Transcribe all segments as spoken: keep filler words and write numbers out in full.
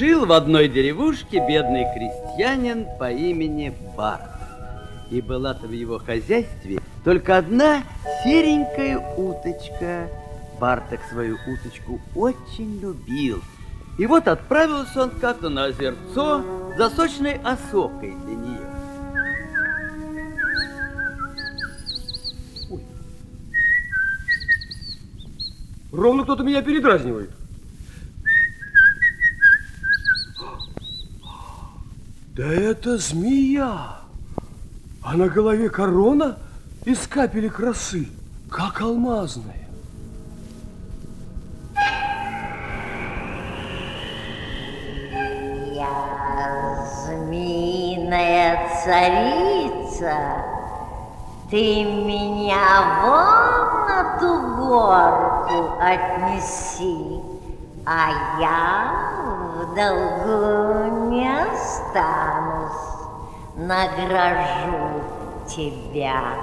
Жил в одной деревушке бедный крестьянин по имени Барт. И была-то в его хозяйстве только одна серенькая уточка. Барток свою уточку очень любил. И вот отправился он как-то на озерцо за сочной осокой для нее. Ой. Ровно кто-то меня передразнивает. Да это змея. А на голове корона из капелек росы, как алмазная. Я змеиная царица. Ты меня вон на ту горку отнеси, а я в долгу не останусь. Награжу тебя.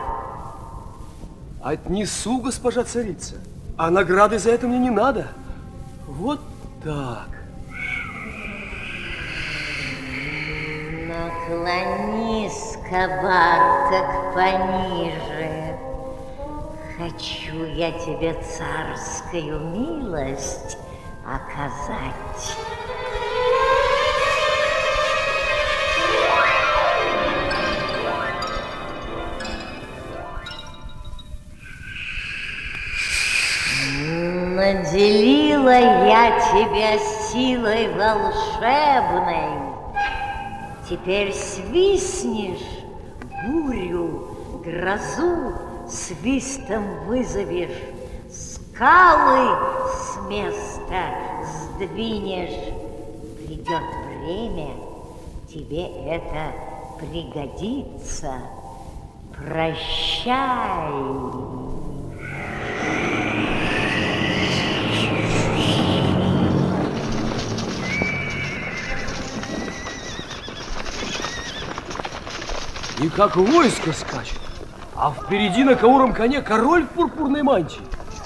Отнесу, госпожа царица. А награды за это мне не надо. Вот так. Наклонись-ка, Барток, пониже. Хочу я тебе царскую милость оказать. Наделила я тебя силой волшебной. Теперь свистнешь, бурю, грозу свистом вызовешь, скалы с места сдвинешь. Придет время, тебе это пригодится. Прощай. И как войско скачет, а впереди на кауром коне король в пурпурной мантии.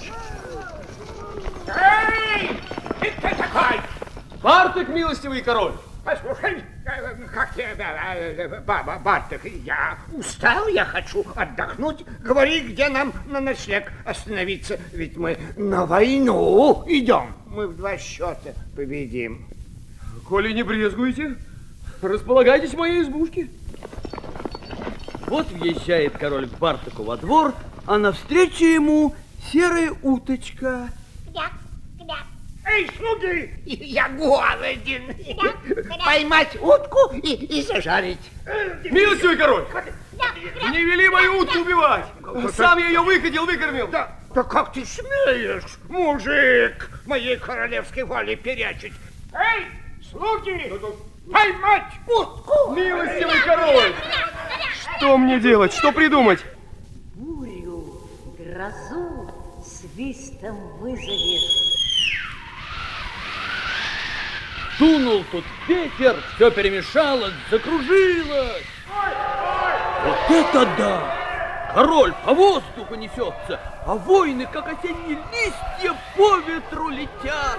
Эй, ты такой? Барток, милостивый король. Послушай, как тебя, баба Барток, я устал, я хочу отдохнуть. Говори, где нам на ночлег остановиться, ведь мы на войну идем. Мы в два счета победим. Коли не брезгуете, располагайтесь в моей избушке. Вот въезжает король к Бартоку во двор, а навстречу ему серая уточка. Кряк, кряк. Эй, слуги, я голоден. Кряк, кряк. Поймать утку и, и зажарить. Милостивый король, Кряк, кряк. не вели мою утку убивать. Сам я ее выходил, выкормил. Да, да как ты смеешь, мужик, моей королевской воли перечить? Эй, слуги, поймать утку. Милостивый король, что мне делать, что придумать? Бурю, грозу свистом вызовешь. Дунул тут ветер, все перемешалось, закружилось. Вот это да! Король по воздуху несется, а воины, как осенние листья, по ветру летят.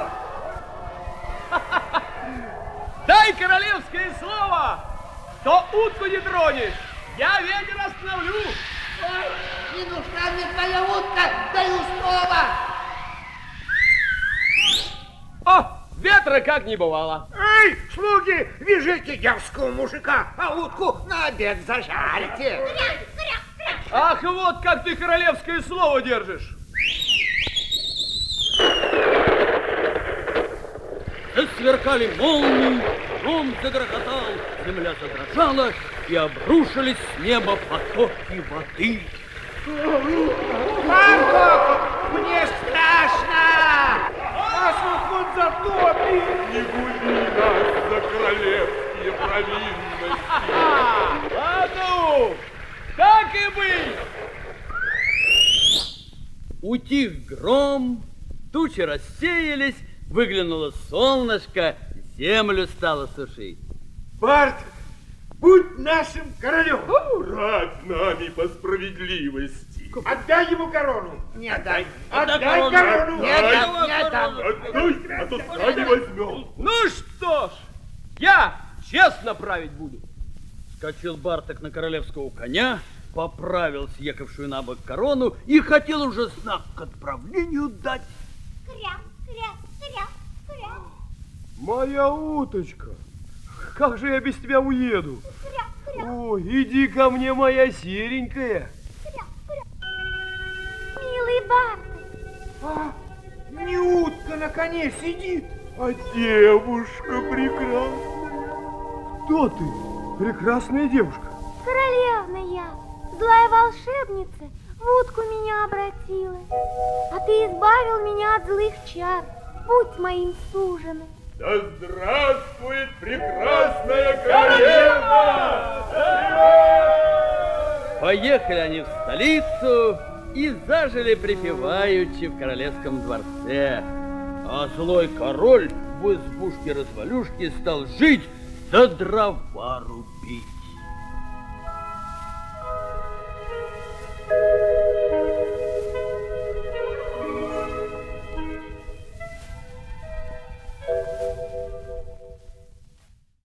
Дай королевское слово, что утку не тронешь. Я ветер остановлю. Ой, не нужна мне твоя утка, даю слово. О, ветра как не бывало. Эй, слуги, вяжите дерзкого мужика, а утку на обед зажарьте. Ах, вот как ты королевское слово держишь. Засверкали молнии, гром загрохотал, земля задрожала, и обрушились с неба потоки воды. Барток, мне страшно! Нас вот затопит! Не губи нас за королевские провинности. А ну, так и быть. Утих гром, тучи рассеялись, выглянуло солнышко, землю стало сушить. Барт, будь нашим королем! Рад нами по справедливости. Отдай ему корону. Не отдай. Отдай Отдай корону. Не отдам, не отдам. Отдай, а то сами возьмем. Ну что ж, я честно править буду. Скочил Барток на королевского коня, поправил съехавшую на бок корону и хотел уже знак к отправлению дать. Кря, кря, кря, кря, Моя уточка, как же я без тебя уеду? кря, кря, О, иди ко мне, моя серенькая. кря, кря. Милый Барток, А, не утка на коне сидит. А девушка прекрасная. Кто ты, прекрасная девушка? королевна я, злая волшебница, в утку меня обратилась. А ты избавил меня от злых чар, будь моим суженым. Да здравствует прекрасная королева! Поехали они в столицу и зажили припеваючи в королевском дворце. А злой король в избушке-развалюшке стал жить, да дрова рубить.